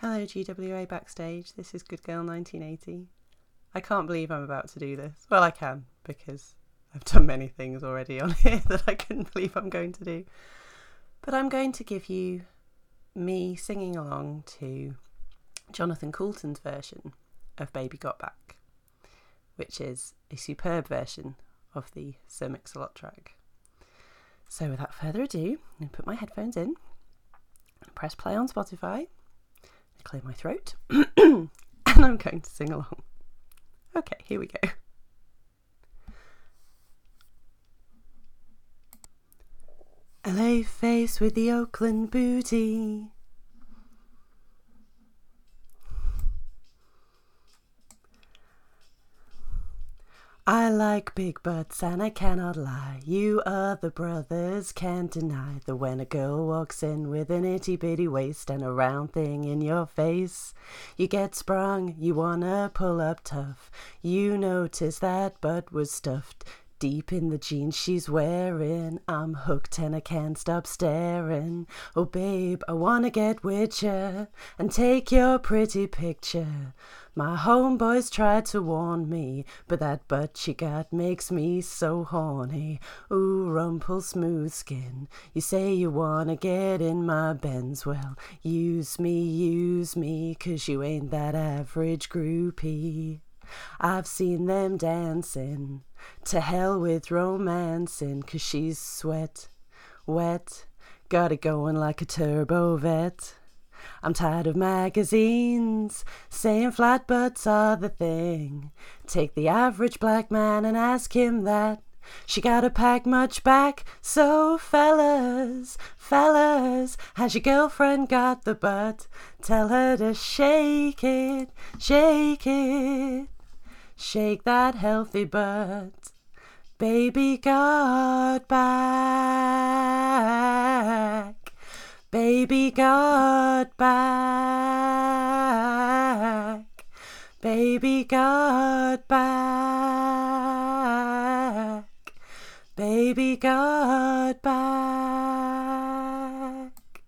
Hello GWA Backstage, this is Good Girl 1980. I can't believe I'm about to do this. Well, I can, because I've done many things already on here that I couldn't believe I'm going to do. But I'm going to give you me singing along to Jonathan Coulton's version of Baby Got Back, which is a superb version of the Sir Mix-a-Lot track. So without further ado, I'm going to put my headphones in, press play on Spotify, clear my throat, and I'm going to sing along. Okay, here we go. LA face with the Oakland booty. I like big butts and I cannot lie. You other brothers can't deny that when a girl walks in with an itty bitty waist and a round thing in your face, you get sprung, you wanna pull up tough. You notice that butt was stuffed deep in the jeans she's wearing. I'm hooked and I can't stop staring. Oh babe, I wanna get with ya and take your pretty picture. My homeboys tried to warn me, but that butt she got makes me so horny. Ooh, rumple smooth skin. You say you wanna get in my Benz. Well, use me, 'cause you ain't that average groupie. I've seen them dancing, to hell with romancing, 'cause she's sweat, wet, got it going like a turbo vet. I'm tired of magazines saying flat butts are the thing. Take the average black man and ask him that. She gotta pack much back, so fellas, has your girlfriend got the butt? Tell her to shake it, shake that healthy butt. Baby got back. Baby got back. Baby got back. Baby got back.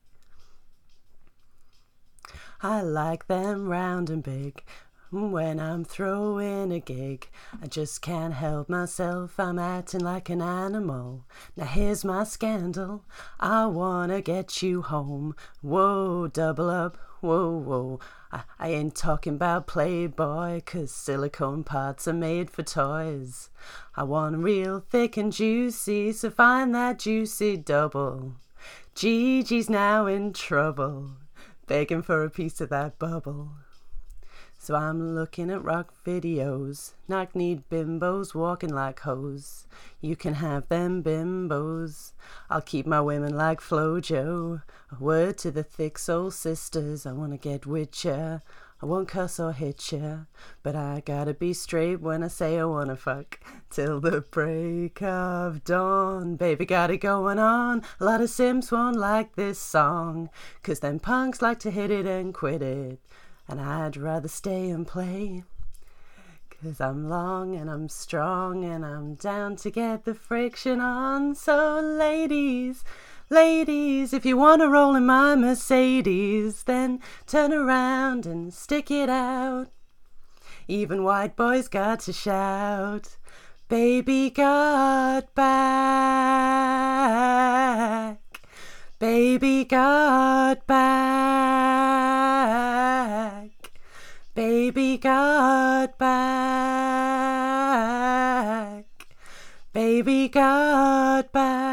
I like them round and big. When I'm throwing a gig, I just can't help myself, I'm acting like an animal. Now here's my scandal, I wanna get you home. Whoa, double up, whoa. I ain't talking about Playboy, 'cause silicone parts are made for toys. I want real thick and juicy, so find that juicy double. Gigi's now in trouble, begging for a piece of that bubble. So I'm looking at rock videos, knock-kneed bimbos walking like hoes. You can have them bimbos, I'll keep my women like Flojo. A word to the thick soul sisters, I wanna get with ya. I won't cuss or hit ya, but I gotta be straight when I say I wanna fuck. Till the break of dawn, baby got it going on. A lot of simps won't like this song, 'cause them punks like to hit it and quit it. And I'd rather stay and play, 'cause I'm long and I'm strong and I'm down to get the friction on. So ladies, if you wanna roll in my Mercedes, then turn around and stick it out. Even white boys got to shout, baby got back. Baby got back. Baby got back. Baby got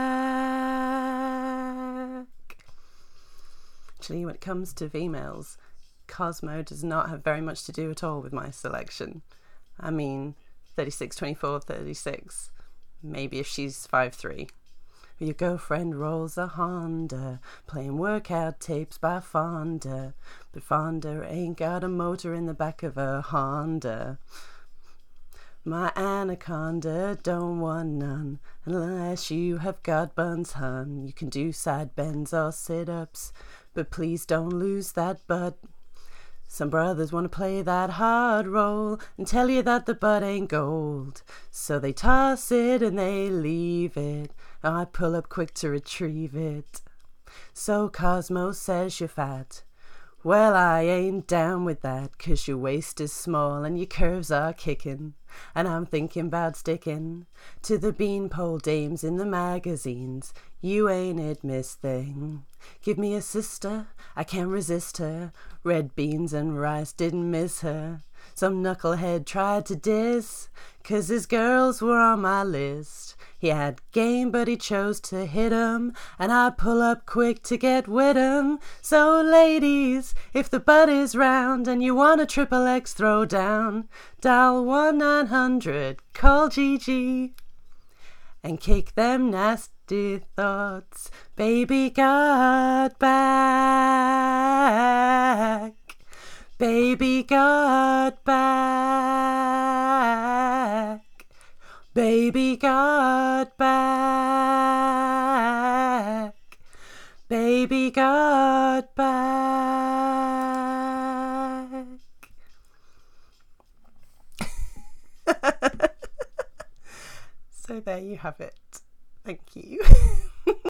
back. Actually, when it comes to females, Cosmo does not have very much to do at all with my selection. I mean, 36, 24, 36. Maybe if she's 5'3". Your girlfriend rolls a Honda, playing workout tapes by Fonda. But Fonda ain't got a motor in the back of a Honda. My anaconda don't want none, unless you have got buns, hun. You can do side bends or sit-ups, but please don't lose that butt. Some brothers want to play that hard role and tell you that the butt ain't gold. So they toss it and they leave it. I pull up quick to retrieve it. So Cosmo says you're fat. Well, I ain't down with that, 'cause your waist is small and your curves are kicking. And I'm thinking 'bout sticking to the beanpole dames in the magazines. You ain't it, Miss Thing. Give me a sister, I can't resist her. Red beans and rice didn't miss her. Some knucklehead tried to diss, 'cause his girls were on my list. He had game, but he chose to hit 'em, and I pull up quick to get with 'em. So ladies, if the butt is round and you want a triple X throwdown, dial 1-900, call Gigi, and kick them nasty thoughts. Baby got back. Baby got back. Baby got back. Baby got back. So there you have it. Thank you.